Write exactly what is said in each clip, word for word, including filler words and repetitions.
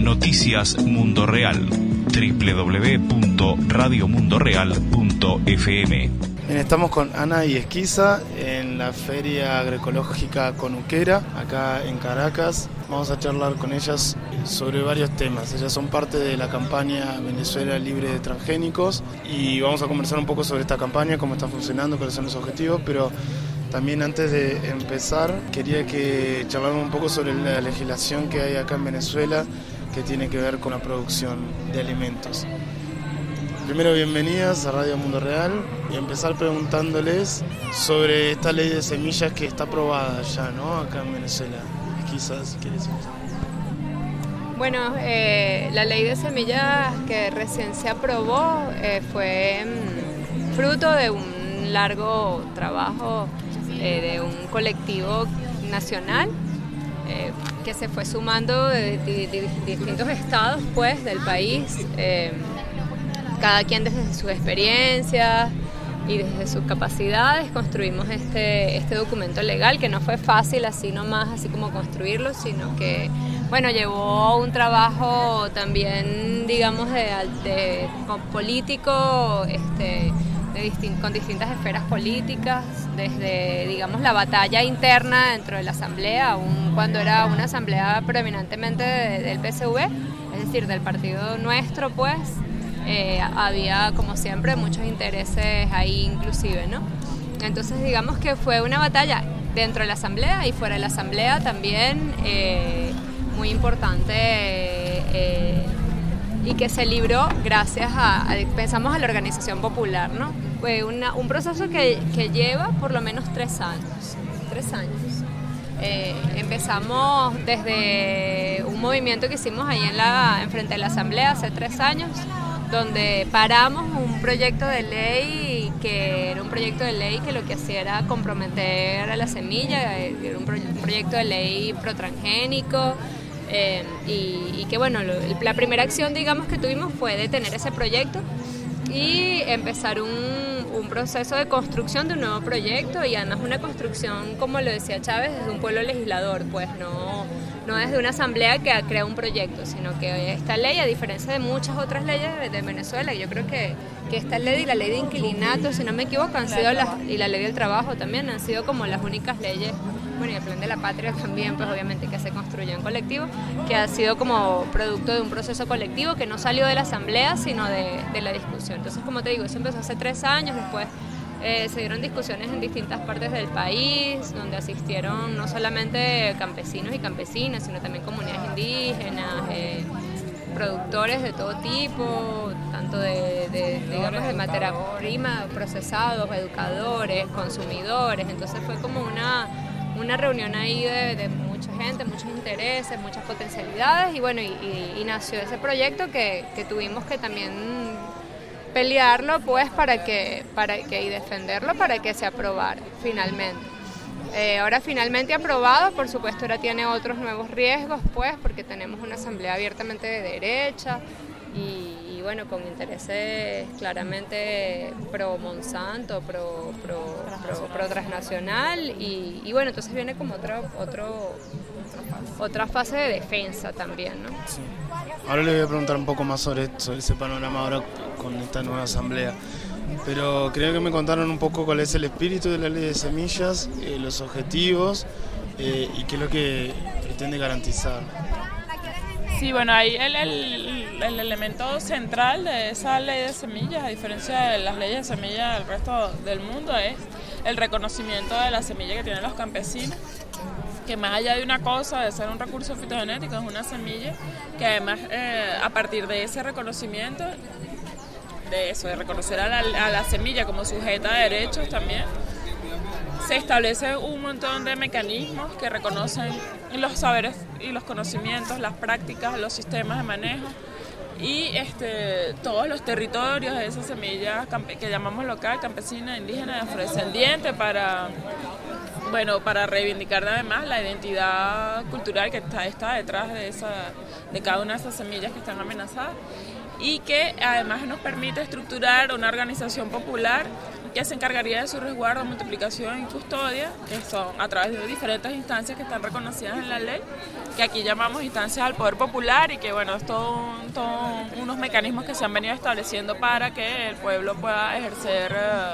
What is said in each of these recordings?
Noticias Mundo Real, doble u doble u doble u punto radio mundo real punto f m. Bien, estamos con Ana y Esquiza en la Feria Agroecológica Conuquera, acá en Caracas. Vamos a charlar con ellas sobre varios temas. Ellas son parte de la campaña Venezuela Libre de Transgénicos y vamos a conversar un poco sobre esta campaña, cómo está funcionando, cuáles son los objetivos, pero también antes de empezar quería que charláramos un poco sobre la legislación que hay acá en Venezuela que tiene que ver con la producción de alimentos. Primero, bienvenidas a Radio Mundo Real y empezar preguntándoles sobre esta ley de semillas que está aprobada ya, ¿no? Acá en Venezuela. Quizás, si quieres. Bueno, eh, la ley de semillas que recién se aprobó eh, fue mm, fruto de un largo trabajo eh, de un colectivo nacional eh, que se fue sumando de, de, de distintos estados, pues, del país. Eh, Cada quien desde sus experiencias y desde sus capacidades construimos este, este documento legal, que no fue fácil así nomás, así como construirlo, sino que, bueno, llevó un trabajo también, digamos, de, de político, este, de distin, con distintas esferas políticas, desde, digamos, la batalla interna dentro de la asamblea, aun cuando era una asamblea predominantemente de, del P S V, es decir, del partido nuestro, pues. Eh, había, como siempre, muchos intereses ahí inclusive, ¿no? Entonces, digamos que fue una batalla dentro de la asamblea y fuera de la asamblea también eh, muy importante eh, y que se libró gracias a, a, pensamos, a la organización popular, ¿no? Fue una, un proceso que, que lleva por lo menos tres años, tres años. Eh, empezamos desde un movimiento que hicimos ahí en la, enfrente de la asamblea hace tres años, donde paramos un proyecto de ley que era un proyecto de ley que lo que hacía era comprometer a la semilla, era un, pro, un proyecto de ley pro-transgénico eh, y, y que bueno, lo, la primera acción, digamos, que tuvimos fue detener ese proyecto y empezar un, un proceso de construcción de un nuevo proyecto y además una construcción, como lo decía Chávez, desde un pueblo legislador, pues no... no desde una asamblea que crea un proyecto, sino que esta ley, a diferencia de muchas otras leyes de Venezuela, yo creo que, que esta ley y la ley de inquilinato, si no me equivoco, han sido las, y la ley del trabajo también, han sido como las únicas leyes, bueno, y el plan de la patria también, pues obviamente que se construyó en colectivo, que ha sido como producto de un proceso colectivo que no salió de la asamblea, sino de, de la discusión. Entonces, como te digo, eso empezó hace tres años, después Eh, se dieron discusiones en distintas partes del país, donde asistieron no solamente campesinos y campesinas, sino también comunidades indígenas, eh, productores de todo tipo, tanto de, de, digamos, de materia prima, procesados, educadores, consumidores. Entonces fue como una, una reunión ahí de, de mucha gente, muchos intereses, muchas potencialidades, y bueno, y, y, y nació ese proyecto que, que tuvimos que también pelearlo, pues, para que, para que y defenderlo para que se aprobara finalmente. Eh, ahora finalmente aprobado, por supuesto, ahora tiene otros nuevos riesgos, pues, porque tenemos una asamblea abiertamente de derecha y, y bueno, con intereses claramente pro Monsanto, pro, pro, pro, pro transnacional y, y bueno, entonces viene como otro, otro, otra fase de defensa también, ¿no? Sí. Ahora les voy a preguntar un poco más sobre, sobre ese panorama ahora con esta nueva asamblea, pero creo que me contaron un poco cuál es el espíritu de la ley de semillas, eh, los objetivos eh, y qué es lo que pretende garantizar. Sí, bueno, ahí el, el, el elemento central de esa ley de semillas, a diferencia de las leyes de semillas del resto del mundo, es el reconocimiento de la semilla que tienen los campesinos, que más allá de una cosa, de ser un recurso fitogenético, es una semilla que además eh, a partir de ese reconocimiento, de eso, de reconocer a la, a la semilla como sujeta de derechos también, se establece un montón de mecanismos que reconocen los saberes y los conocimientos, las prácticas, los sistemas de manejo y este, todos los territorios de esa semilla que llamamos local, campesina, indígena, afrodescendiente, para... Bueno, para reivindicar además la identidad cultural que está, está detrás de, esa, de cada una de esas semillas que están amenazadas y que además nos permite estructurar una organización popular que se encargaría de su resguardo, multiplicación y custodia, que son a través de diferentes instancias que están reconocidas en la ley, que aquí llamamos instancias al poder popular y que bueno, es todo, un, todo unos mecanismos que se han venido estableciendo para que el pueblo pueda ejercer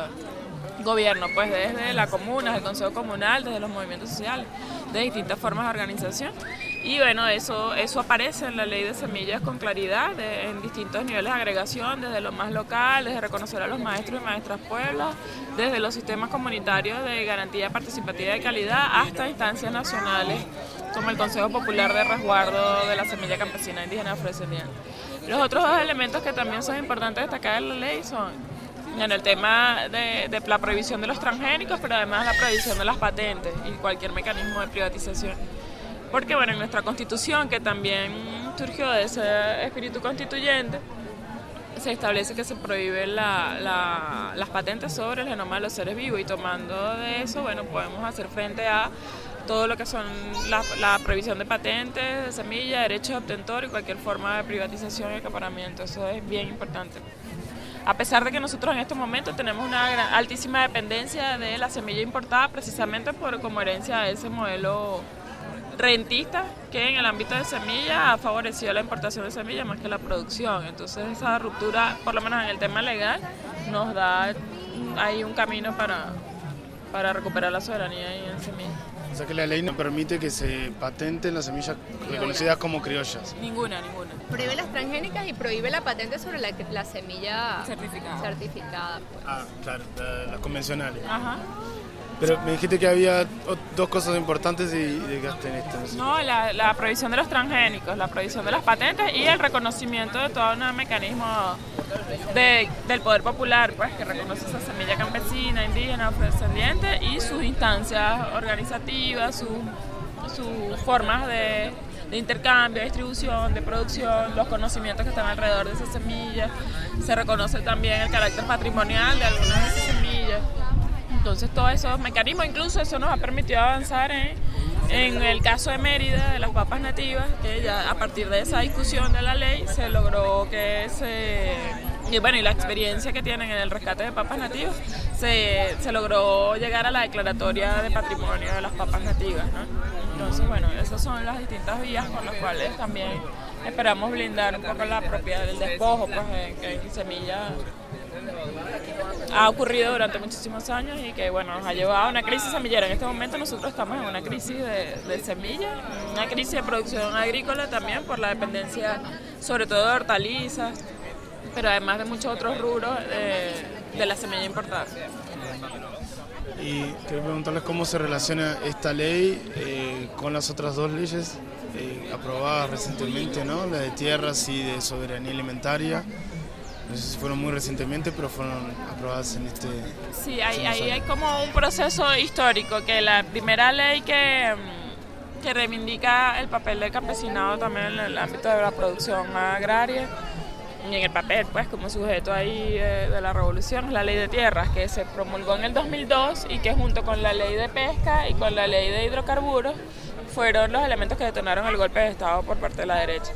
uh, gobierno, pues desde la comuna, desde el consejo comunal, desde los movimientos sociales, de distintas formas de organización. Y bueno, eso, eso aparece en la ley de semillas con claridad, de, en distintos niveles de agregación, desde lo más local, desde reconocer a los maestros y maestras pueblos, desde los sistemas comunitarios de garantía participativa y de calidad, hasta instancias nacionales como el Consejo Popular de Resguardo de la Semilla Campesina Indígena Afrodescendiente. Los otros dos elementos que también son importantes destacar en la ley son en el tema de, de la prohibición de los transgénicos, pero además la prohibición de las patentes y cualquier mecanismo de privatización. Porque bueno, en nuestra Constitución, que también surgió de ese espíritu constituyente, se establece que se prohíben la, la, las patentes sobre el genoma de los seres vivos, y tomando de eso, bueno, podemos hacer frente a todo lo que son la, la prohibición de patentes, de semillas, derechos de obtentor y cualquier forma de privatización y acaparamiento. Eso es bien importante. A pesar de que nosotros en estos momentos tenemos una gran, altísima dependencia de la semilla importada, precisamente por como herencia de ese modelo rentista que en el ámbito de semillas ha favorecido la importación de semillas más que la producción. Entonces esa ruptura, por lo menos en el tema legal, nos da ahí un camino para, para recuperar la soberanía en semillas. O sea que la ley no permite que se patenten las semillas reconocidas como criollas. Ninguna, ninguna. Prohíbe las transgénicas y prohíbe la patente sobre la, la semilla certificada. certificada pues. Ah, claro, la, las convencionales. Ajá. Pero me dijiste que había dos cosas importantes y dejaste en esto. No, sé. no la, la prohibición de los transgénicos, la prohibición de las patentes y el reconocimiento de todo un mecanismo de, del poder popular, pues que reconoce esa semilla campesina, indígena, afrodescendiente y sus instancias organizativas, sus su formas de, de intercambio, de distribución, de producción, los conocimientos que están alrededor de esas semillas. Se reconoce también el carácter patrimonial de algunas de esas semillas. Entonces todos esos mecanismos, incluso eso nos ha permitido avanzar en, en el caso de Mérida, de las papas nativas, que ya a partir de esa discusión de la ley se logró que se... Y bueno, y la experiencia que tienen en el rescate de papas nativas, se, se logró llegar a la declaratoria de patrimonio de las papas nativas, ¿no? Entonces, bueno, esas son las distintas vías por las cuales también esperamos blindar un poco la propiedad del despojo, pues que en semilla ha ocurrido durante muchísimos años y que bueno, nos ha llevado a una crisis semillera. En este momento nosotros estamos en una crisis de, de semillas, una crisis de producción agrícola también por la dependencia sobre todo de hortalizas, pero además de muchos otros rubros de, de la semilla importada. Y quiero preguntarles cómo se relaciona esta ley eh, con las otras dos leyes eh, aprobadas recientemente, ¿no? La de tierras y de soberanía alimentaria. No sé si fueron muy recientemente, pero fueron aprobadas en este... Sí, ahí hay, hay como un proceso histórico, que la primera ley que, que reivindica el papel del campesinado también en el ámbito de la producción agraria, y en el papel, pues, como sujeto ahí de, de la revolución, es la ley de tierras, que se promulgó en el dos mil dos y que junto con la ley de pesca y con la ley de hidrocarburos fueron los elementos que detonaron el golpe de Estado por parte de la derecha.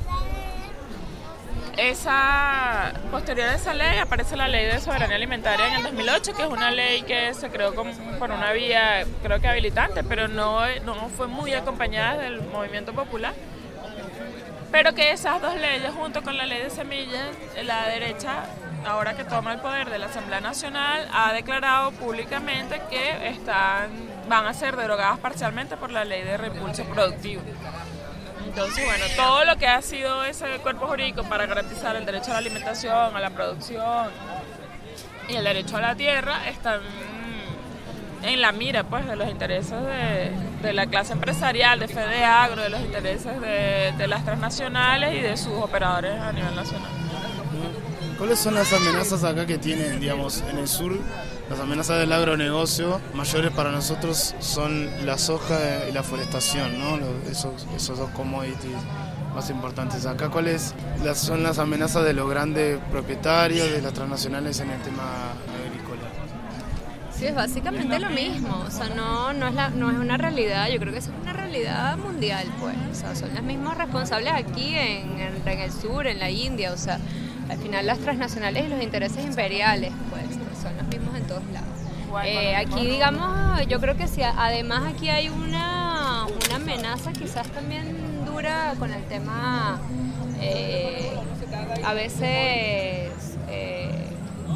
Esa, posterior a esa ley aparece la ley de soberanía alimentaria en el dos mil ocho, que es una ley que se creó con, por una vía, creo que habilitante, pero no, no fue muy acompañada del movimiento popular. Pero que esas dos leyes, junto con la ley de semillas, la derecha, ahora que toma el poder de la Asamblea Nacional, ha declarado públicamente que están, van a ser derogadas parcialmente por la ley de reimpulso productivo. Entonces, bueno, todo lo que ha sido ese cuerpo jurídico para garantizar el derecho a la alimentación, a la producción y el derecho a la tierra están en la mira, pues, de los intereses de, de la clase empresarial, de FEDEAGRO, de los intereses de, de las transnacionales y de sus operadores a nivel nacional. ¿Cuáles son las amenazas acá que tienen, digamos, en el sur? Las amenazas del agronegocio mayores para nosotros son la soja y la forestación, ¿no? Esos, esos dos commodities más importantes. Acá, ¿cuáles son las amenazas de los grandes propietarios, de las transnacionales en el tema agrícola? Sí, es básicamente lo mismo, o sea, no, no, es la, no es una realidad, yo creo que es una realidad mundial, pues, o sea, son los mismos responsables aquí en, en, en el sur, en la India, o sea, al final las transnacionales y los intereses imperiales, pues, son los mismos en todos lados. Eh, aquí, digamos, yo creo que sí, además aquí hay una, una amenaza quizás también dura con el tema, eh, a veces, eh,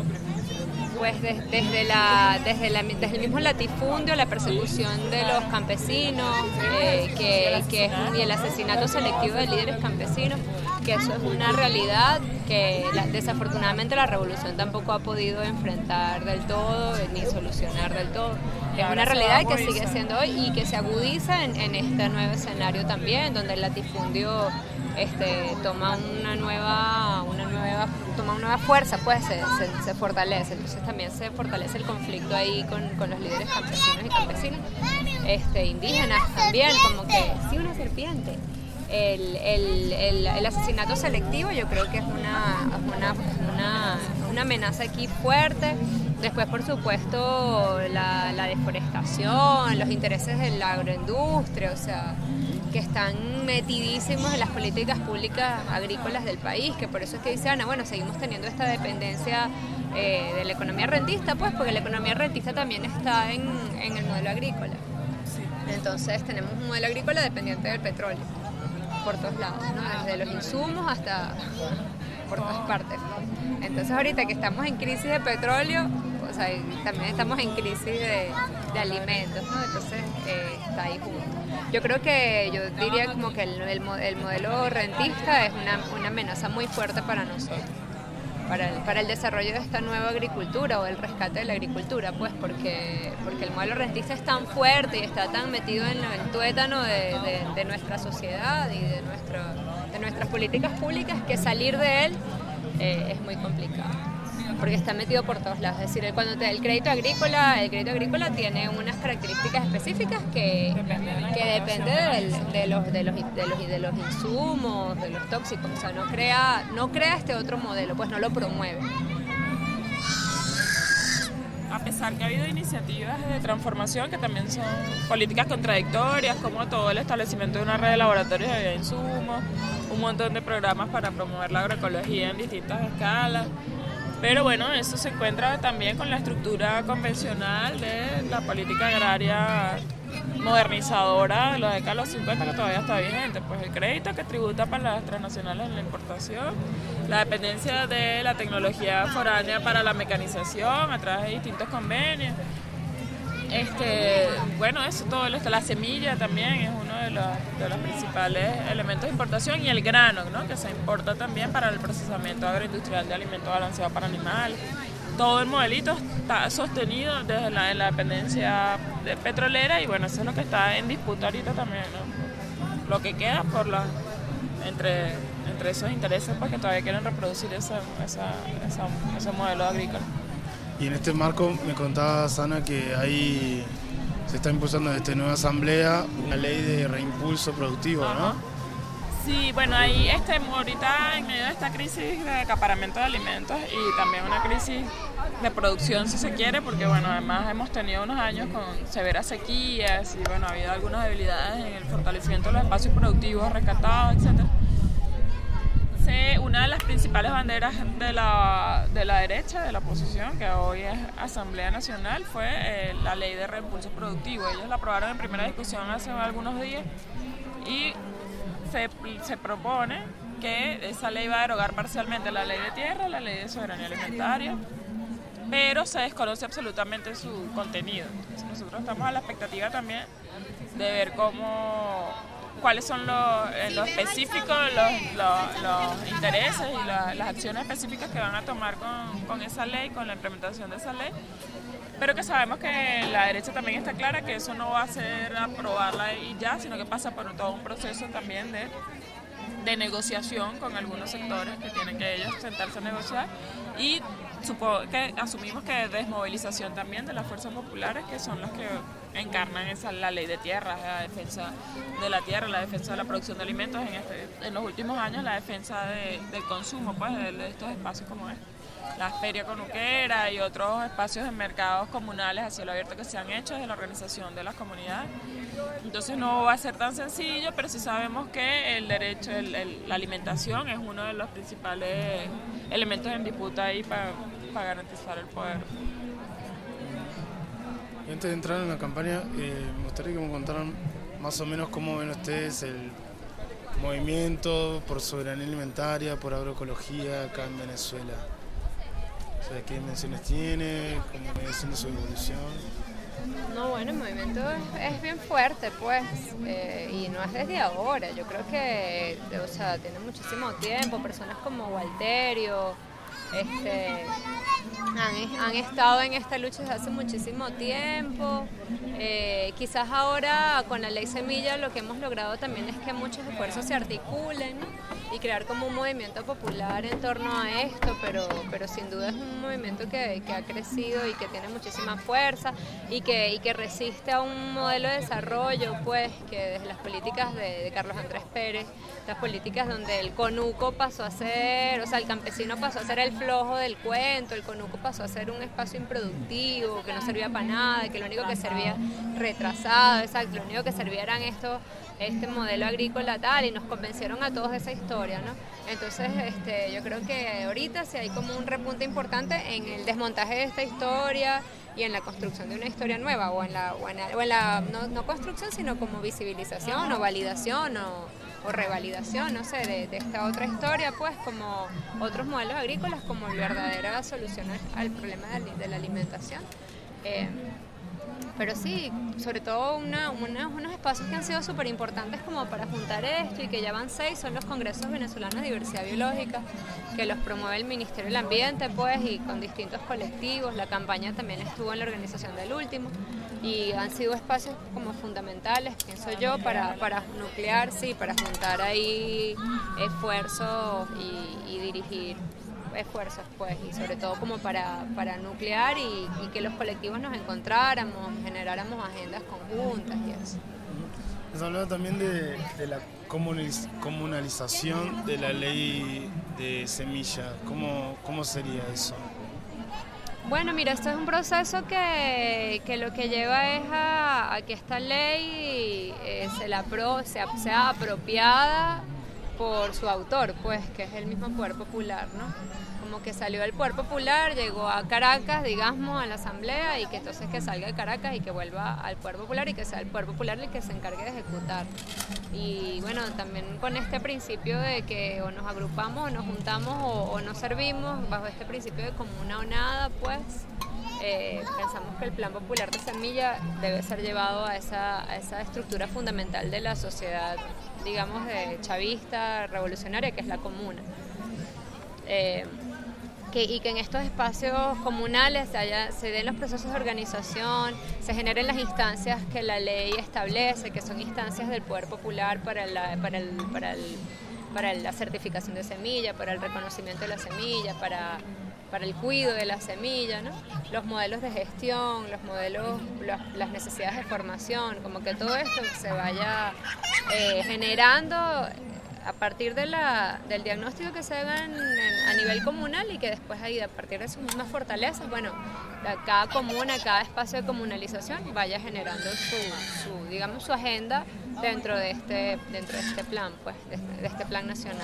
pues de, desde, la, desde, la, desde el mismo latifundio, la persecución de los campesinos, eh, que, que es, y el asesinato selectivo de líderes campesinos, que eso es una realidad que la, desafortunadamente la revolución tampoco ha podido enfrentar del todo ni solucionar del todo. Es una realidad que sigue siendo hoy y que se agudiza en, en este nuevo escenario también, donde el latifundio este, toma una nueva, una nueva, toma una nueva fuerza, pues se, se, se fortalece. Entonces también se fortalece el conflicto ahí con, con los líderes campesinos y campesinas, este, indígenas también, como que sí, una serpiente. El, el, el, el asesinato selectivo yo creo que es una, una, una, una amenaza aquí fuerte. Después, por supuesto, la, la deforestación, los intereses de la agroindustria, o sea, que están metidísimos en las políticas públicas agrícolas del país, que por eso es que dice Ana, bueno, seguimos teniendo esta dependencia eh, de la economía rentista, pues porque la economía rentista también está en, en el modelo agrícola. Entonces tenemos un modelo agrícola dependiente del petróleo por todos lados, ¿no? Desde los insumos hasta por todas partes. Entonces ahorita que estamos en crisis de petróleo, o sea, también estamos en crisis de, de alimentos, ¿no? Entonces eh, está ahí junto. Yo creo que yo diría como que el, el, el modelo rentista es una, una amenaza muy fuerte para nosotros, para el, para el desarrollo de esta nueva agricultura o el rescate de la agricultura, pues porque, porque el modelo rentista es tan fuerte y está tan metido en el tuétano de, de, de nuestra sociedad y de, nuestro, de nuestras políticas públicas que salir de él eh, es muy complicado, porque está metido por todos lados. Es decir, cuando te, el crédito agrícola, el crédito agrícola tiene unas características específicas que, que depende del, de, los, de, los, de, los, de los insumos, de los tóxicos. O sea, no crea, no crea este otro modelo, pues no lo promueve. A pesar que ha habido iniciativas de transformación que también son políticas contradictorias, como todo el establecimiento de una red de laboratorios de insumos, un montón de programas para promover la agroecología en distintas escalas. Pero bueno, eso se encuentra también con la estructura convencional de la política agraria modernizadora de la década de los cincuenta, que todavía está vigente. Pues el crédito que tributa para las transnacionales en la importación, la dependencia de la tecnología foránea para la mecanización a través de distintos convenios. Este, bueno, eso todo esto, la semilla también es uno de los, de los principales elementos de importación, y el grano, ¿no? Que se importa también para el procesamiento agroindustrial de alimentos balanceados para animales. Todo el modelito está sostenido desde la, la dependencia de petrolera, y bueno, eso es lo que está en disputa ahorita también, ¿no? Lo que queda por la, entre, entre esos intereses, pues, que todavía quieren reproducir esa, esa, esa, ese modelo agrícola. Y en este marco me contaba Sana que ahí se está impulsando desde nueva asamblea una ley de reimpulso productivo, ¿no? Sí, bueno, ahí este, ahorita en medio de esta crisis de acaparamiento de alimentos y también una crisis de producción, si se quiere, porque bueno, además hemos tenido unos años con severas sequías y bueno, ha habido algunas debilidades en el fortalecimiento de los espacios productivos rescatados, etcétera. Una de las principales banderas de la, de la derecha, de la oposición, que hoy es Asamblea Nacional, fue eh, la ley de reimpulso productivo. Ellos la aprobaron en primera discusión hace algunos días y se, se propone que esa ley va a derogar parcialmente la ley de tierra, la ley de soberanía alimentaria, pero se desconoce absolutamente su contenido. Entonces nosotros estamos a la expectativa también de ver cómo... cuáles son los, en lo específico los, los, los intereses y la, las acciones específicas que van a tomar con, con esa ley, con la implementación de esa ley, pero que sabemos que la derecha también está clara que eso no va a ser aprobarla y ya, sino que pasa por todo un proceso también de, de negociación con algunos sectores que tienen que ellos sentarse a negociar, y supongo que asumimos que desmovilización también de las fuerzas populares, que son las que encarnan esa, la ley de tierras, la defensa de la tierra, la defensa de la producción de alimentos, en, este, en los últimos años la defensa de, del consumo, pues, de, de estos espacios como este, la Feria Conuquera y otros espacios de mercados comunales a cielo abierto que se han hecho desde la organización de las comunidades. Entonces no va a ser tan sencillo, pero sí sabemos que el derecho, el, el, la alimentación es uno de los principales elementos en disputa ahí para, para garantizar el poder. Antes de entrar en la campaña, eh, me gustaría que me contaran más o menos cómo ven ustedes el movimiento por soberanía alimentaria, por agroecología acá en Venezuela. O sea, ¿qué dimensiones tiene? ¿Cómo viene siendo su evolución? No, bueno, el movimiento es, es bien fuerte, pues, eh, y no es desde ahora. Yo creo que, o sea, tiene muchísimo tiempo. Personas como Walterio, este, han, han estado en esta lucha desde hace muchísimo tiempo. Eh, quizás ahora con la ley Semilla lo que hemos logrado también es que muchos esfuerzos se articulen, ¿no? Y crear como un movimiento popular en torno a esto, pero, pero sin duda es un movimiento que, que ha crecido y que tiene muchísima fuerza y que, y que resiste a un modelo de desarrollo, pues, que desde las políticas de, de Carlos Andrés Pérez, las políticas donde el conuco pasó a ser, o sea, el campesino pasó a ser el flojo del cuento, el conuco pasó a ser un espacio improductivo, que no servía para nada, que lo único que servía retrasado, exacto, lo único que servía eran estos, este modelo agrícola tal, y nos convencieron a todos de esa historia, ¿no? Entonces, este, yo creo que ahorita sí hay como un repunte importante en el desmontaje de esta historia y en la construcción de una historia nueva, o en la, o en la, o en la no, no construcción, sino como visibilización o validación o, o revalidación, no sé, de, de esta otra historia, pues, como otros modelos agrícolas como verdadera solución al problema de, de la alimentación. Eh, Pero sí, sobre todo una, una, unos espacios que han sido súper importantes como para juntar esto, y que ya van seis, son los congresos venezolanos de diversidad biológica, que los promueve el Ministerio del Ambiente, pues, y con distintos colectivos. La campaña también estuvo en la organización del último, y han sido espacios como fundamentales, pienso yo, para, para nuclear, sí, para juntar ahí esfuerzos y, y dirigir esfuerzos, pues, y sobre todo como para, para nuclear y, y que los colectivos nos encontráramos, generáramos agendas conjuntas y eso. Nos hablaba también de, de la comunalización de la ley de semilla. ¿Cómo, cómo sería eso? Bueno, mira, esto es un proceso que, que lo que lleva es a, a que esta ley eh, se la pro, sea, sea apropiada por su autor, pues, que es el mismo Poder Popular, ¿no? Como que salió del Poder Popular, llegó a Caracas, digamos, a la Asamblea, y que entonces que salga de Caracas y que vuelva al Poder Popular, y que sea el Poder Popular el que se encargue de ejecutar. Y bueno, también con este principio de que o nos agrupamos o nos juntamos o, o nos servimos, bajo este principio de comuna o nada, pues, eh, pensamos que el Plan Popular de Semilla debe ser llevado a esa, a esa estructura fundamental de la sociedad, digamos, de chavista, revolucionaria, que es la comuna. Eh, que, y que en estos espacios comunales se, haya, se den los procesos de organización, se generen las instancias que la ley establece, que son instancias del Poder Popular para la, para el, para el, para la certificación de semilla, para el reconocimiento de la semilla, para, para el cuidado de la semilla, ¿no? Los modelos de gestión, los modelos, los, las necesidades de formación, como que todo esto se vaya eh, generando a partir de la, del diagnóstico que se haga en, en, a nivel comunal, y que después ahí, a partir de sus mismas fortalezas, bueno, la, cada comuna, cada espacio de comunalización vaya generando su, su, digamos, su agenda dentro de este, dentro de este plan, pues, de este, de este plan nacional.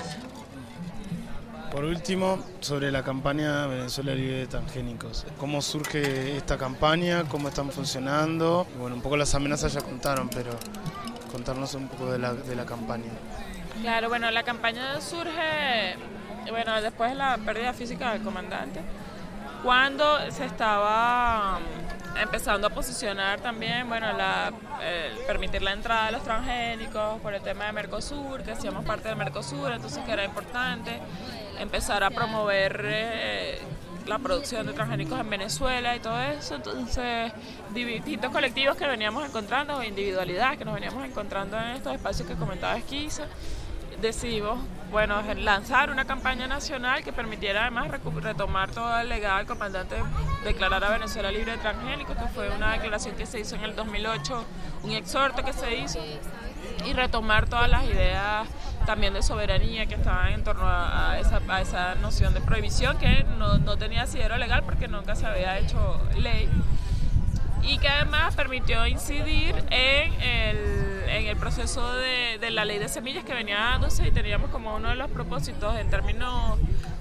Por último, sobre la campaña Venezuela Libre de Transgénicos. ¿Cómo surge esta campaña? ¿Cómo están funcionando? Y bueno, un poco las amenazas ya contaron, pero contarnos un poco de la, de la campaña. Claro, bueno, la campaña surge, bueno, después de la pérdida física del comandante, cuando se estaba empezando a posicionar también, bueno, la, eh, permitir la entrada de los transgénicos por el tema de Mercosur, que hacíamos parte del Mercosur, entonces que era importante empezar a promover eh, la producción de transgénicos en Venezuela y todo eso. Entonces, distintos colectivos que veníamos encontrando, o individualidades que nos veníamos encontrando en estos espacios que comentaba Esquiza, decidimos, bueno, lanzar una campaña nacional que permitiera además retomar todo el legado del comandante, declarar a Venezuela libre de transgénicos, que fue una declaración que se hizo en el dos mil ocho, un exhorto que se hizo, y retomar todas las ideas también de soberanía que estaban en torno a, a, esa, a esa noción de prohibición, que no, no tenía asidero legal porque nunca se había hecho ley, y que además permitió incidir en el, en el proceso de, de la ley de semillas que venía dándose, y teníamos como uno de los propósitos en términos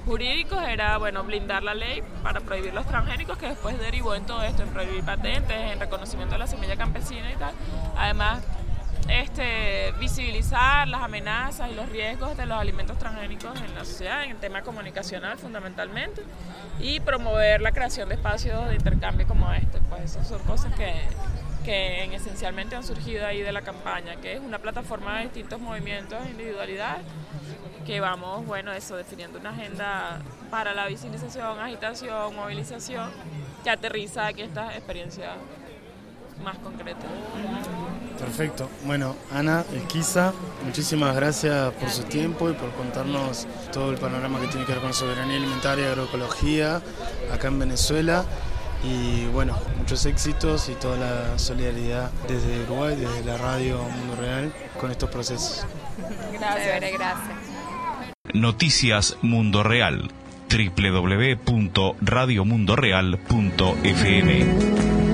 jurídicos era, bueno, blindar la ley para prohibir los transgénicos, que después derivó en todo esto, en prohibir patentes, en reconocimiento de la semilla campesina y tal. Además, este, visibilizar las amenazas y los riesgos de los alimentos transgénicos en la sociedad, en el tema comunicacional fundamentalmente, y promover la creación de espacios de intercambio como este. Pues esas son cosas que, que en, esencialmente han surgido ahí de la campaña, que es una plataforma de distintos movimientos e individualidades, que vamos, bueno, eso, definiendo una agenda para la visibilización, agitación, movilización, que aterriza aquí estas experiencias más concretas. Perfecto. Bueno, Ana Esquiza, muchísimas gracias por su tiempo y por contarnos todo el panorama que tiene que ver con soberanía alimentaria y agroecología acá en Venezuela. Y bueno, muchos éxitos y toda la solidaridad desde Uruguay, desde la radio Mundo Real, con estos procesos. Gracias. Gracias. Noticias Mundo Real, doble u doble u doble u punto radio mundo real punto f m.